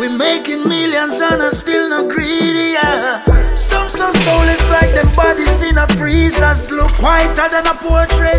We making millions and are still not greedy, yeah. Some so soulless like them bodies in a freezers, look whiter than a portrait.